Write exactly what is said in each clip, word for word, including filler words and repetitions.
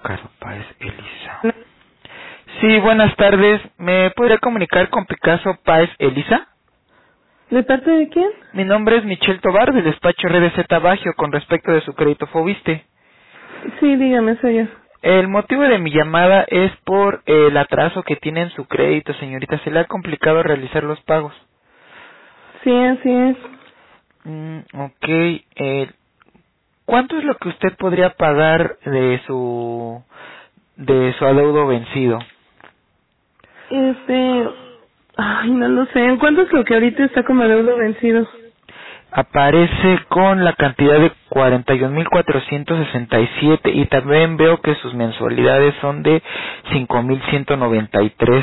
Caro Páez Elisa. Sí, buenas tardes. ¿Me podría comunicar con Picasso Páez Elisa? ¿De parte de quién? Mi nombre es Michelle Tobar, del despacho R D Z Bagio, con respecto de su crédito Fobiste. Sí, dígame, soy yo. El motivo de mi llamada es por el atraso que tiene en su crédito, señorita. ¿Se le ha complicado realizar los pagos? Sí, así es. Mm, ok. Eh, ¿Cuánto es lo que usted podría pagar de su de su adeudo vencido? Este... Ay, no lo sé. ¿En cuánto es lo que ahorita está como adeudo vencido? Aparece con la cantidad de cuarenta y un mil cuatrocientos sesenta y siete y también veo que sus mensualidades son de cinco mil ciento noventa y tres.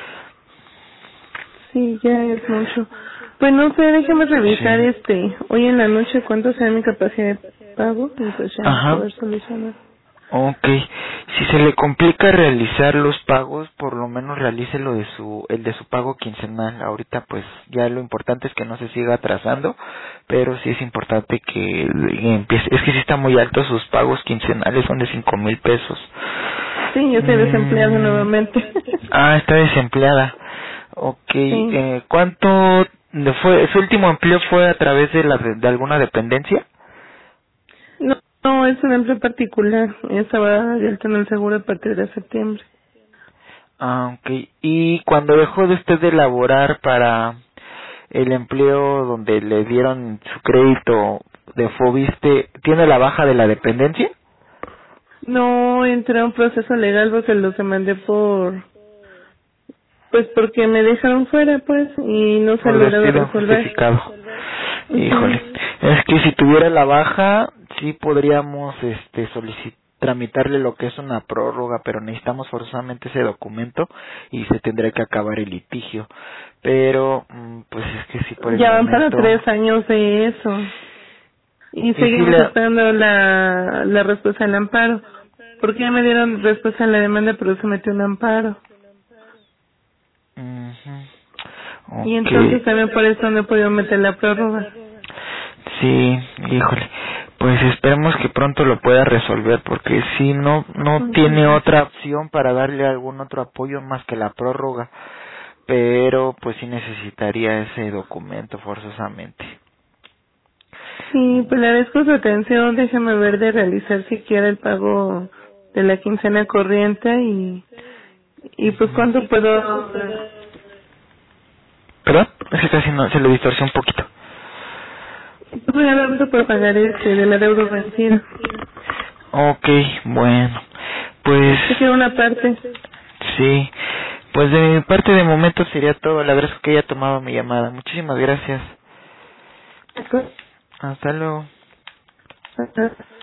Sí, ya es mucho. Pues no sé, déjeme revisar Sí. este... Hoy en la noche cuánto sea mi capacidad de pago y pues ya Ajá. poder solucionar. Ok. Si se le complica realizar los pagos, por lo menos realice lo de su, el de su pago quincenal. Ahorita pues ya lo importante es que no se siga atrasando, pero sí es importante que empiece. Es que sí está muy alto, sus pagos quincenales son de cinco mil pesos. Sí, yo estoy desempleado Mm. nuevamente. Ah, está desempleada. Ok. Sí. Eh, ¿Cuánto le fue? ¿Su último empleo fue a través de la de alguna dependencia? No, no, es un empleo particular. Yo estaba de alta en el seguro a partir de septiembre. Ah, ok. ¿Y cuando dejó de usted de laborar para el empleo donde le dieron su crédito de Fobiste, tiene la baja de la dependencia? No entré a un proceso legal porque los demandé por... Pues porque me dejaron fuera, pues, y no se ha Por logrado despido resolver. injustificado. Ujú. Híjole. Es que si tuviera la baja, sí podríamos este solicitar tramitarle lo que es una prórroga, pero necesitamos forzosamente ese documento y se tendría que acabar el litigio. Pero, mm, pues es que sí, por el Ya van para momento... tres años de eso. Y Y sí seguimos la... esperando la, la respuesta al amparo. Porque ya me dieron respuesta a la demanda, pero se metió un amparo. Ujú. Y Ok. entonces también por eso no he podido meter la prórroga. Sí, híjole. Pues esperemos que pronto lo pueda resolver, porque si no, no tiene Ujú. otra opción para darle algún otro apoyo más que la prórroga. Pero pues sí necesitaría ese documento forzosamente. Sí, pues le agradezco su atención. Déjeme ver de realizar siquiera el pago de la quincena corriente y, y pues cuánto puedo... ¿Perdón? Es que casi no, se lo distorsió un poquito. Pues ya cuánto puedo pagar este de la deuda vencida. Ok, bueno. Pues Yo quiero una parte. sí. Pues de mi parte de momento sería todo. Le agradezco que haya tomado mi llamada. Muchísimas gracias. Hasta luego. Ajá.